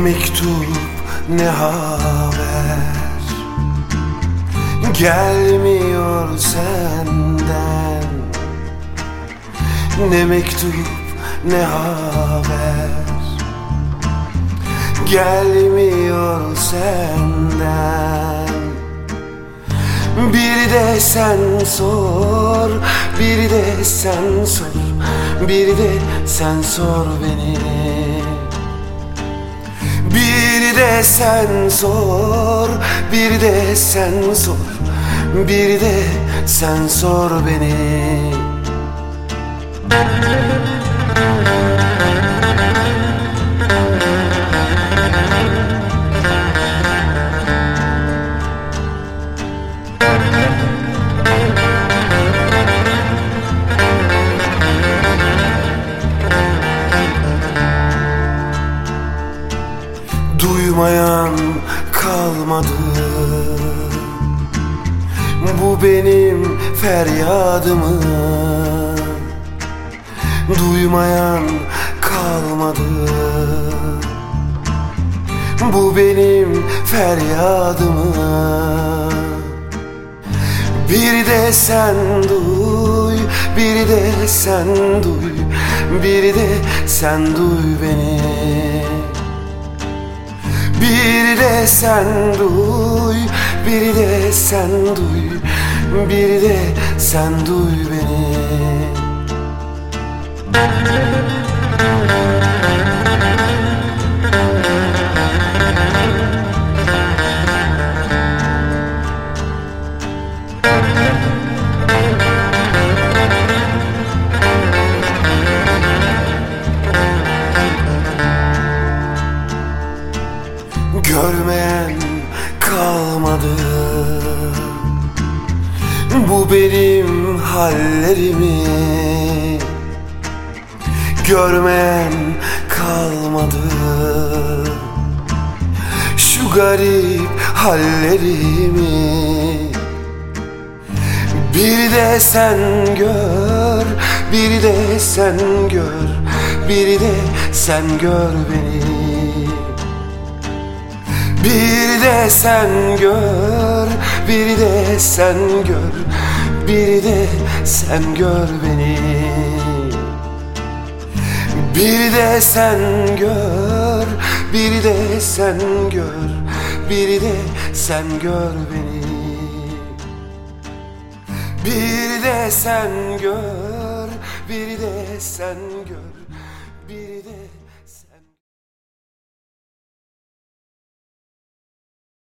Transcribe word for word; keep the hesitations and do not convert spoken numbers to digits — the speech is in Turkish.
mektup ne haber, gelmiyor senden. Ne mektup ne haber, gelmiyor senden. Bir de sen sor, bir de sen sor, bir de sen sor beni. Bir de sen sor, bir de sen sor, bir de sen sor beni. Duymayan kalmadı, bu benim feryadımı. Duymayan kalmadı, bu benim feryadımı. Bir de sen duy, bir de sen duy, bir de sen duy beni. Bir de sen duy, bir de sen duy, bir de sen duy beni. Görmeyen kalmadı, bu benim hallerimi. Görmeyen kalmadı, şu garip hallerimi. Bir de sen gör, bir de sen gör, bir de sen gör beni. Bir de sen gör, bir de sen gör, bir de sen gör beni. Bir de sen gör, bir de sen gör, bir de sen gör beni. Bir de sen gör, bir de sen gör, bir de